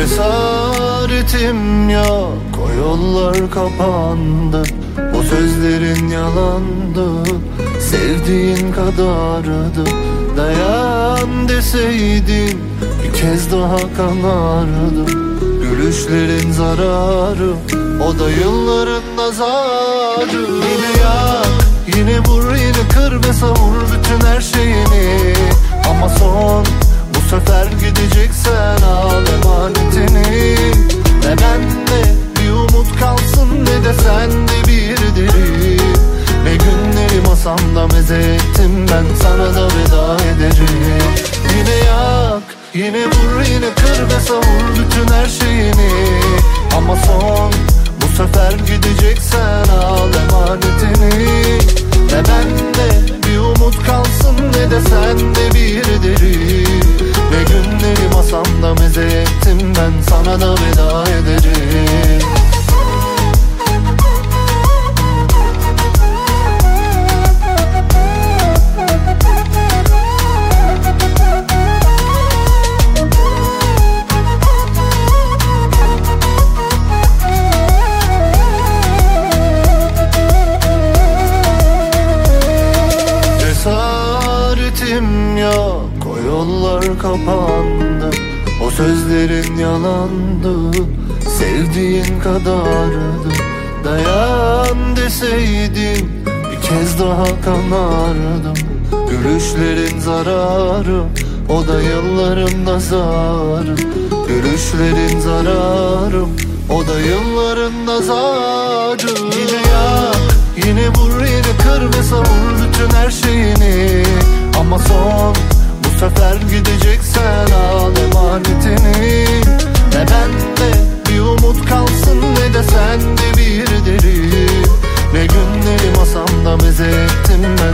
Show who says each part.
Speaker 1: Cesaretim yok, o yollar kapandı. O sözlerin yalandı, sevdiğin kadardı. Dayan deseydin bir kez daha kanardım. Gülüşlerin zararı, o da yılların nazarı. Yine yak, yine vur, yine kır ve savur bütün her şeyini. Ama son, bu sefer gideceksen al emanetini. Ne bende bir umut kalsın, ne de sende bir deri. Ne günleri masamda meze ettim, ben sana da veda ederim. Yine yak, yine vur, yine kır ve savur bütün her şeyini. Ama son, bu sefer gideceksen al emanetini. Ne bende bir umut kalsın, ne de sende bir deri. Ne günleri masamda meze ettim, ben sana da veda ederim. Cesaretim yok, o yollar kapandı. O sözlerin yalandı, sevdiğin kadardı. Dayan deseydin bir kez daha kanardım. Gülüşlerin zararı, o da yılların nazarı. Gülüşlerin zararı, o da yılların nazarı. Yine yak, yine vur, yine kır ve savur bütün her şeyini. Ama son, bu sefer gideceksen al emanetini. Ne bende bir umut kalsın, ne de sende bir deri. Ne günleri masamda meze ettim,